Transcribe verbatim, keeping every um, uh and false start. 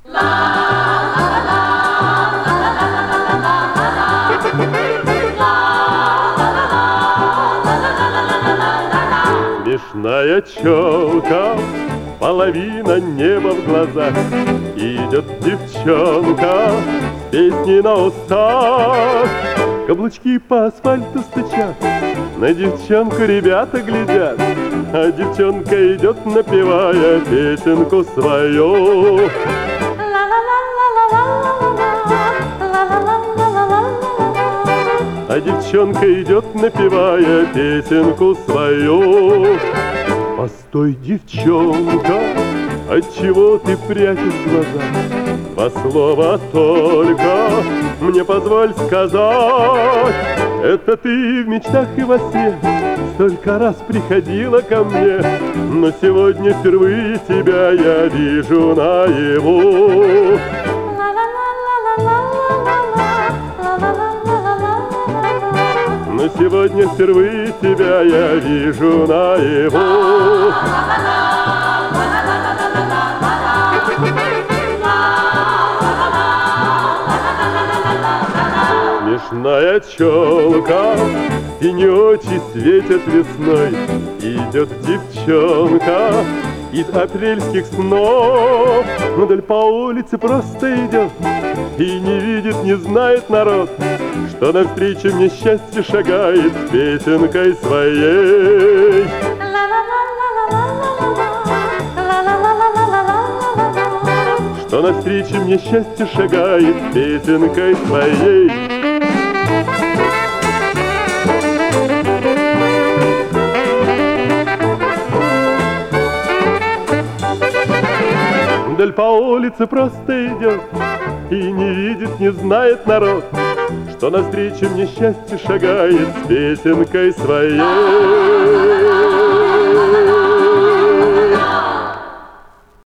Смешная челка, половина неба в глазах. Идет девчонка с песней на устах. Каблучки по асфальту стучат, на девчонку ребята глядят, а девчонка идет, напевая песенку свою. А девчонка идет, напевая песенку свою. Постой, девчонка, отчего ты прячешь глаза? Два слова только мне позволь сказать. Это ты в мечтах и во сне столько раз приходила ко мне, но сегодня впервые тебя я вижу наяву. Но сегодня впервые тебя я вижу наяву. Смешная челка, тенечи светят весной. Идет девчонка из апрельских снов, но вдоль по улице просто идет и не видит, не знает народ, что навстречу мне счастье шагает с песенкой своей. Что навстречу мне счастье шагает с песенкой своей. Вдаль по улице просто идет и не видит, не знает народ, что навстречу мне счастье шагает с песенкой своей.